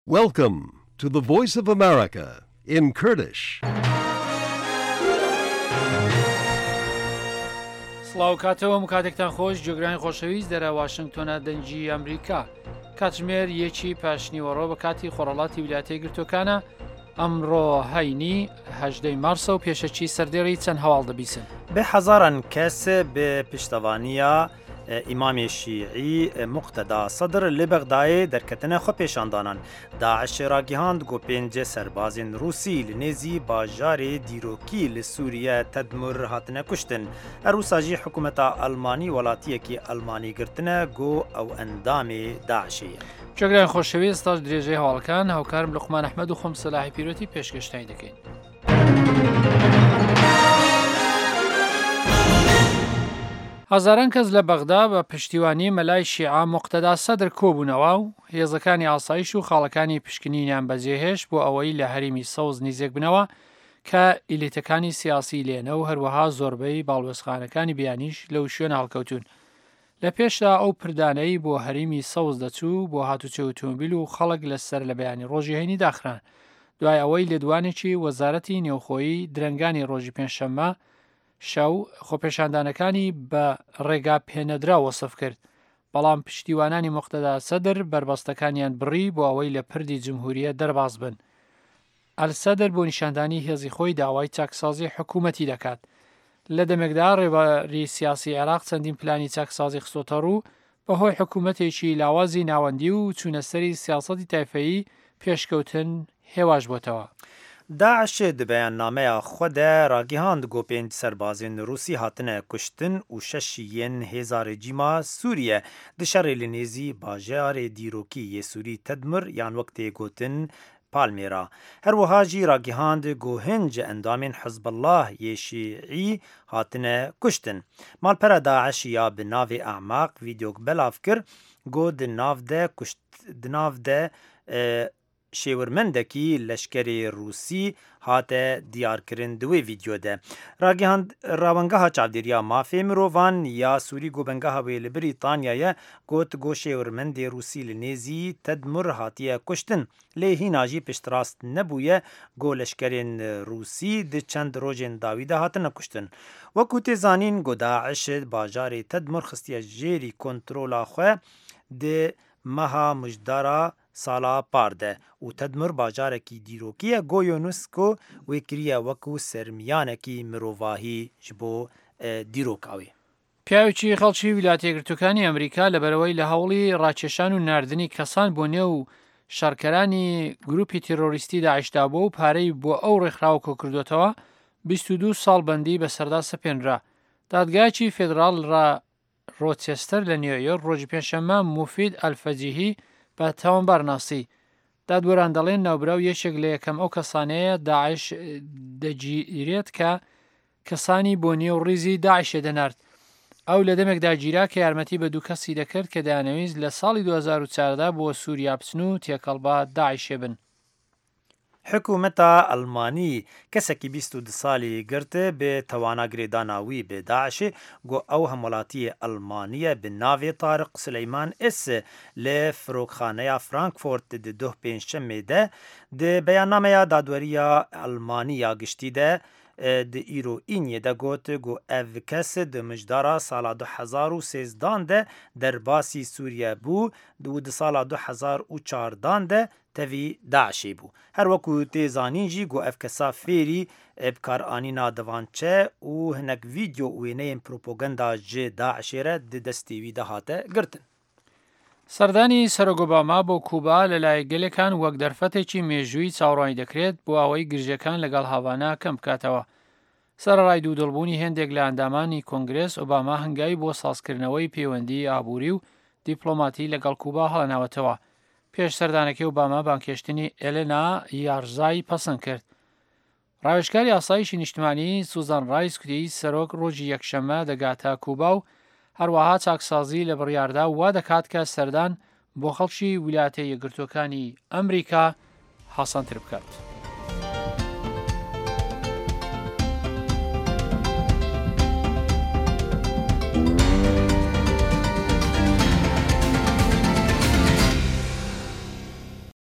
Welcome to the Voice of America in Kurdish. سڵاو کاتەوە کاتێکتان خۆش جێگرانی خۆشەویست دەرە واشنگتۆنە دەنجی ئەمریکا کاتژمێر یەکی پاشنیوەڕۆ بە کاتی خۆڕەڵاتی ویلایەتە یەکگرتووەکانە ئەمڕۆ هەینی 18 مارسە و پێشەچی سەردێڕی چەند هەواڵ دەبیسن به هزاران کس به پشتوانیا امام شیعی مقتدا صدر لبغدای در کتنه خو پیشاندانان داعش را گیهاند گو پنج سربازین روسی لنزی باجار دیروکی لسوریه تدمر هاتنه کشتن روساجی حکومت آلمانی ولاتی کی آلمانی گرتنه گو او اندام داعشی جێگرانی خۆشەویست تاش درێژەی هەواڵەکان هاوکارم لوقمان ئەحمەد و خۆم سەلاحی پیرۆتی پێشکەشتای دەکەین. هەزاران کەس لە بەغدا بە پشتیوانی مەلای شیعە مقتەدا سەدر کۆبوونەوە و هێزەکانی ئاسایش و خاڵەکانی پشکنینیان بەجێهێشت بۆ ئەوەی لە هەرێمی سەوز نزیک بنەوە کە ئیلیتەکانی سیاسی لێنە و هەروەها زۆربەی باڵوێزخانەکانی بیانیش لەو شوێن هەڵکەوتون. لە پێشدا ئەو پردانەی بۆ هەرێمی سەوز دەچوو بۆ هاتوچە ئۆتۆمبیل و خەڵک لەسەر لە بەیانی ڕۆژی هەینی داخران دوای ئەوەی لێدوانێکی وەزارەتی نێوخۆیی درەنگانی ڕۆژی پێنجشەممە شەو خۆپێشاندانەکانی بە ڕێگا پێنەدرا وەسف کرد بەڵام پشتیوانانی مقتەدا سەدر بربەستەکانیان بڕی بۆ ئەوەی لە پردی جمهوریە دەرباز بن. ئەلسەدر بۆ نیشاندانی هێزی خۆی داوای چاکسازی حکوومەتی دەکات. لە دەمێکدا ڕێبەری سیاسی عێراق چەندین پلانی چاکسازی خستۆتە ڕوو بەهۆی حکوومەتێکی لاوازی ناوەندی و چوونەسەری سیاسەتی تایفەیی پێشکەوتن هێواش بۆتەوە. داعش د بیاننامه خود راگیهاند گو پنج سربازین روسی هاتنه کشتن و ششین هزار جیما سوریه دشار لنیزی باجار دیروکی ی سوری تدمر یان وقت گوتن پالمیرا هر وهاجی راگیهاند گو هنج اندامین حزب الله ی شیعی هاتنه کشتن مالپر داعش یا بناو اعماق ویدیو بلاف کر گو دناو ده شێورمەندێکی لەشکری رووسی هاتە دیارکردن دوێ ڤیدیۆ de راگەهاند ڕاوەنگەها چاودێرییا مافێ مرۆڤان یا سووری گۆبەنگەها وێ لە بریتانیایە گوت گۆ شێورمەندێ رووسی لە نێزی تەدمر هاتیە کوشتن لێ هیناژی پشتڕاست نەبوویە گۆ لەشکرێن رووسی د چەند ڕۆژێن داویدا هاتنە کوشتن وەکو تێزانین گۆ داعش باژارێ تەدمر خستیە ژێری کۆنترۆلا خوێ د مەها مژدارا سالا پارده و تدمر باجارکی دیروکیه گو یونسکو وکریه وکو سرمیانکی مرۆڤاهی جبو دیروکاوی. پیاوێکی خەڵکی ویلایەتە یەکگرتووەکانی ئەمریکا لەبەرەوەی لە هەوڵی ڕاکێشان و ناردنی کەسان بۆ نێو شارکەرانی گروپی تیرۆریستی داعشدا بوو و پارەی بۆ ئەو ڕێکخراوە کۆکردوێتەوە 22 ساڵ بەندی بەسەردا سەپێنرا. دادگایەکی فێدراڵ ڕۆچێستەر لە نیویۆرک ڕۆژی پێنجشەممە موفید ئەلفەجیهی بە تاوانبار ناسی دادوەران دەڵێن ناوبراو یەکێک لە یەکەم ئەو کەسانەیە داعش دەگیرێت کە کەسانی بۆ نێو ڕیزی داعشێ دەنارد. ئەو لە دەمێکدا گیرا کە یارمەتی بە دوو کەسی دەکرد کە دەیانەویست لە ساڵی 2014 بۆ سووریا بچن و تێکەڵبا داعشێ بن. حکومتا ئەلمانی کەسێکی 22 ساڵی گرتە بێ تەوانا گرێداناوی بێ داعشێ گۆ ئەو هەموڵاتی ئەلمانیە بە ناوێ تارق سلەیمان ئس لە فرۆکخانەیە فرانکفۆرت د دوه پێنجشەممێدە د بەیاننامەیە دادوەریە ئەلمانیە گشتی de د ئیرۆ ئینیە دەگوت گۆ ئەڤ کەس د مژدارا ساڵا 2013 de دەرباسی سووریە بوو و د ساڵا 2014 de تەوی داعشێ بوو. هەروەکو تێزانینژی گۆ ئەف کەسا فێری بکارئانینا دەڤانچە و هەنێک ڤیدیۆ وێنەیەن پرۆپۆگەندا ji داعشێرە د دەستێوی دەهاتە گرتن. سەردانی سەرۆک ئۆباما بۆ کوبا لەلایە گەلێکان وەک دەرفەتێکی مێژووی چاوەڕوانی دەکرێت بۆ ئەوەی گرژەکان لەگەڵ هاڤانە کەم بکاتەوە. سەرەڕای دوودڵبوونی هێندێک لە ئەندامانی کۆنگرێس ئۆباما هەنگاوی بۆ سازکردنەوەی پەیوەندی ئابووری و دیپلۆماتی لەگەڵ کوبا هەڵەناوەتەوە. پێش سەردانەکەی ئۆباما بانکێشتنی ئێلێنا یارزای پەسەند کرد. ڕاوێژکاری ئاسایشی نیشتیمانی سوزان ڕایس کوتی سەرۆک ڕۆژی یەکشەممە دەگاتە کوبا و هەروەها چاکسازی لە بڕیاردا وا دەکات کە سەردان بۆ خەڵکی ویلایەتە یەکگرتووەکانی ئەمریکا حەسەنتر بکات.